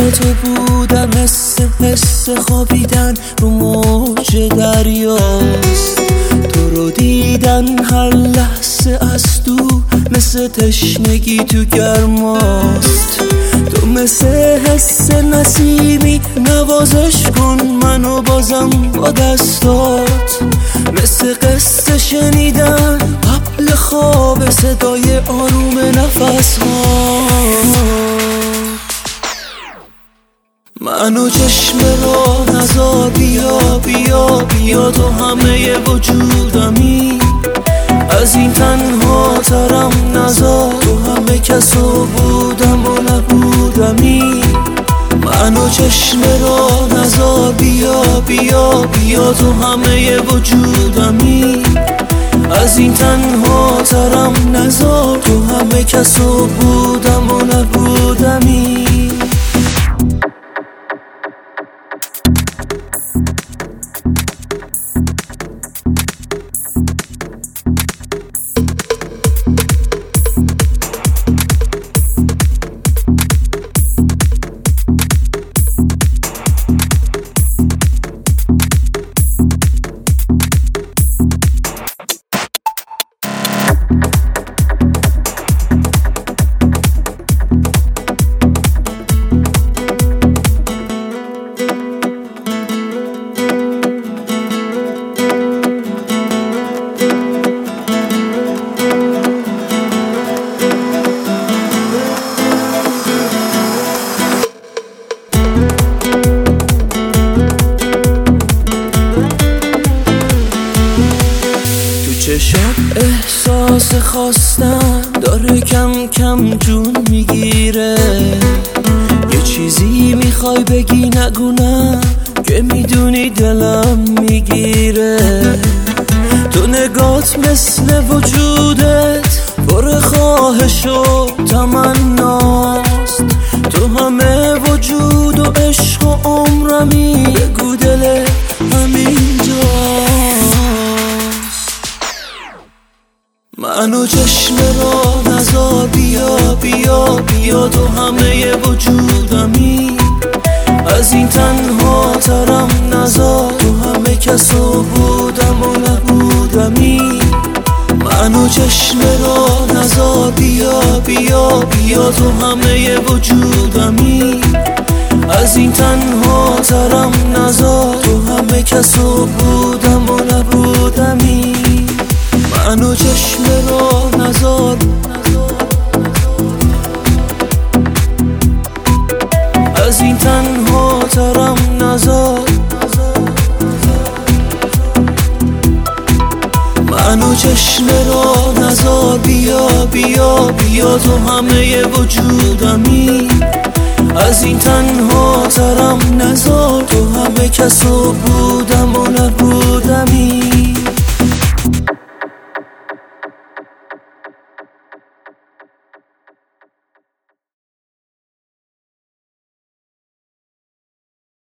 تو بودم، حس خوابیدن رو موج دریاست. تو رو دیدن هر لحظه از تو مثل تشنگی تو گرماست. تو مثل حس نسیمی نوازش کن منو بازم با دستات، مثل قصه شنیدن قبل خواب صدای آروم نفس ها. منو چشم رو نزار، بیا بیا بیا تو همه وجودمی، از این تنها ترم نزار، تو همه کسو بودم و نبودمی. منو چشم رو نزار، بیا بیا بیا تو همه وجودمی، از این تنها ترم نزار، تو همه کسو بودم و نبودمی. چشات احساس خواستن داره کم کم جون میگیره، یه چیزی میخوای بگی نگو نه که میدونی دلم میگیره. تو نگات مثل وجودت پر خواهش و تمناست، تو همه وجود و عشق و عمرمی، بگو دل همینجاست. منو چشم رو نزار، بیا بیا بیا تو همه وجودمی، از این تنها ترم نزار، تو همه کسو بودم و نبودمی. منو چشم رو نزار، بیا بیا بیا تو همه وجودمی، از این تنها ترم نزار، تو همه کسو بودم و نبودمی. منو چشم رو نزار، از این تنها ترم نزار، منو چشم رو نزار، بیا بیا بیا تو همه وجودمی، از این تنها ترم نزار، تو همه کسو بودم و نبودم.